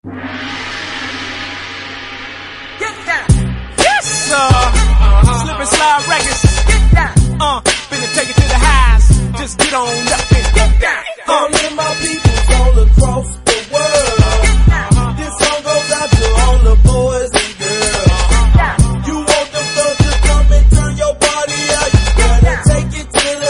Slip and Slide Records. Finna take it to the highs. Just get on up and get down. All of my people all across the world. This song goes out to all the boys and girls. You want them thugs to come and turn your body out, you gotta take it to the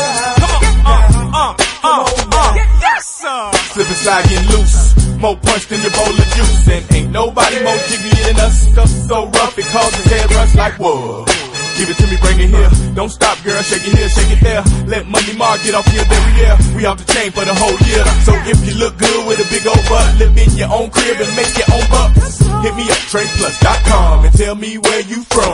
high. Come on, yes, sir. Slip and slide getting loose. More punch than your bowl of juice. And ain't nobody more jiggy than us. Stuff so rough it causes head rush like whoa. Give it to me, bring it here. Don't stop, girl, shake it here, shake it there. Let Money Mark get off here every year. We off the chain for the whole year. So if you look good with a big old butt, live in your own crib and make your own bucks. Hit me up, TreyPlus.com and tell me where you from.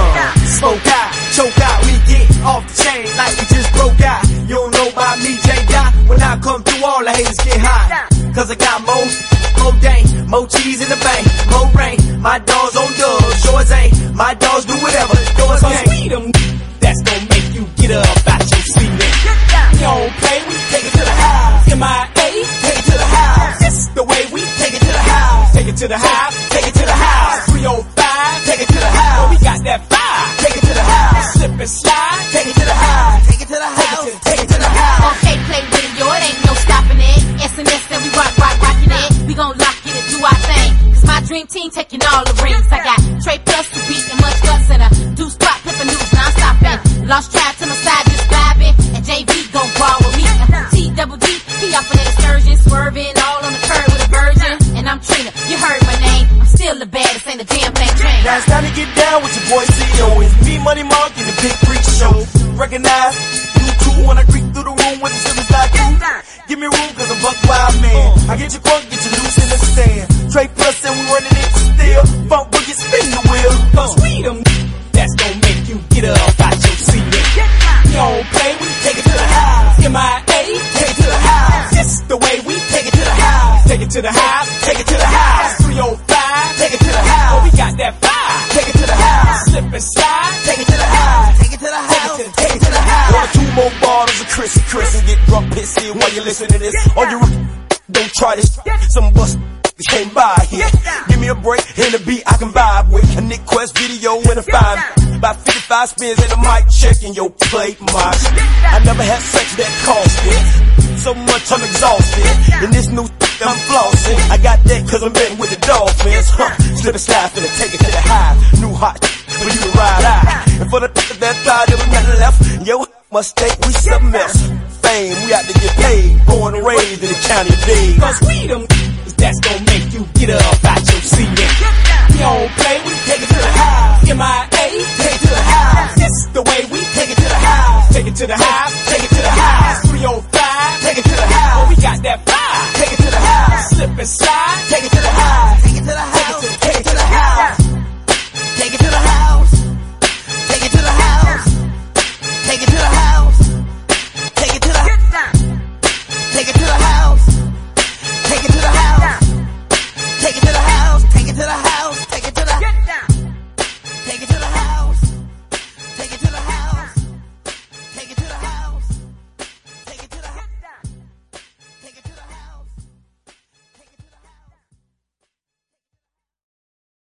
Smoke out, choke out, we get off the chain like we just broke out. You don't know about me, J-Dot. When I come through, all the haters get hot. Cause I got more game, more cheese in the bank, more rain. My dogs on dubs, yours ain't. My dogs do whatever, yours can't. We them that's gonna make you get up out your seat. You don't play, we take it to the house. MIA, take it to the house. This the way we take it to the house. Take it to the house, take it to the house. 305, take it to the house. Oh, we got that fire, take it to the house. Slip and slide, take it to the house. Take it to the house, take it to the house. Okay, play with it, yo, it ain't no stopping it. SNS and we rockin' it. We gon' lock it and do our thing. Cause my dream team taking all the rings. I got Trey Plus to beat and much guts and a deuce spot, flippin' news non-stoppin'. Lost track to my side, just vibing. And JV gon' ball with me. T-double-D, he off an excursion, swerving all on the curb with a virgin. And I'm Trina, you heard my name. I'm still the baddest, ain't a damn thing changed. now it's time to get down with your boy CEO. It's me, Money Mark, and the Big Freak Show. Recognize you two when I creep through the room with the slippers like you. Give me room cause I'm buck wild man. I get you crunk, get you loose in the stand. Trey Plus and we running it still. Funk boogie, spin the wheel. Cause we them that's gonna make you get up out your seat. You don't play, we take it to the house. MIA, take it to the house. This the way we take it to the house. Take it to the house, take it to the house. 305, take it to the house. Oh, we got that fire, take it to the house. Slip and slide, take it to the house. Take it to the house, take it to the house. One or two more bottles of Chris and get drunk pissy while you listen to this. All you don't try this. Some bust came by here. Give me a break and a beat I can vibe with. A Nick Quest video and a 5. About 55 spins and a mic check and your plate march. I never had sex that cost it. So much I'm exhausted. And this new I'm flossing. I got that cause I'm betting with the Dolphins. Slip and slide finna take it to the high. New hot for you to ride out. And for the that thigh there was nothing left. Yo, mistake, we something else. Fame, we out to get paid. Born and raised in the county of days. Cause we them that's gonna make you get up